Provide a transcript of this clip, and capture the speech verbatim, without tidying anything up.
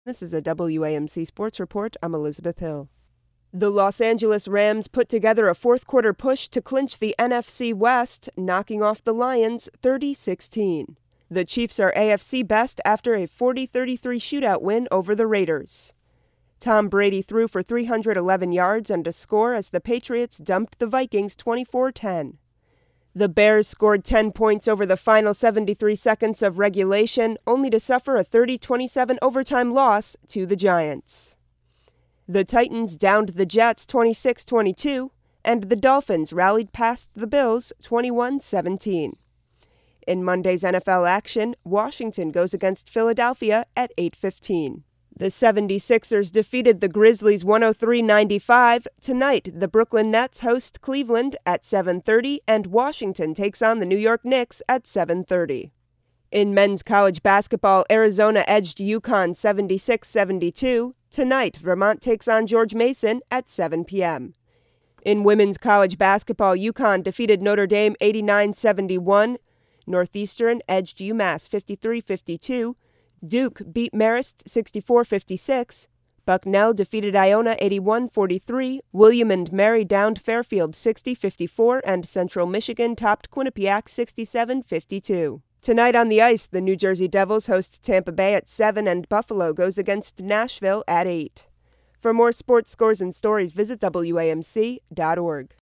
This is a W A M C Sports Report. I'm Elizabeth Hill. The Los Angeles Rams put together a fourth-quarter push to clinch the N F C West, knocking off the Lions thirty sixteen. The Chiefs are A F C best after a forty thirty-three shootout win over the Raiders. Tom Brady threw for three hundred eleven yards and a score as the Patriots dumped the Vikings twenty-four ten. The Bears scored ten points over the final seventy-three seconds of regulation, only to suffer a thirty twenty-seven overtime loss to the Giants. The Titans downed the Jets twenty-six twenty-two, and the Dolphins rallied past the Bills twenty-one seventeen. In Monday's N F L action, Washington goes against Philadelphia at eight fifteen. The seventy-sixers defeated the Grizzlies one oh three ninety-five. Tonight, the Brooklyn Nets host Cleveland at seven thirty, and Washington takes on the New York Knicks at seven thirty. In men's college basketball, Arizona edged UConn seventy-six seventy-two. Tonight, Vermont takes on George Mason at seven p.m. In women's college basketball, UConn defeated Notre Dame eighty-nine seventy-one. Northeastern edged UMass fifty-three fifty-two. Duke beat Marist sixty-four fifty-six. Bucknell defeated Iona eighty-one forty-three. William and Mary downed Fairfield sixty fifty-four, and Central Michigan topped Quinnipiac sixty-seven fifty-two. Tonight on the ice, the New Jersey Devils host Tampa Bay at seven, and Buffalo goes against Nashville at eight. For more sports scores and stories, visit W A M C dot org.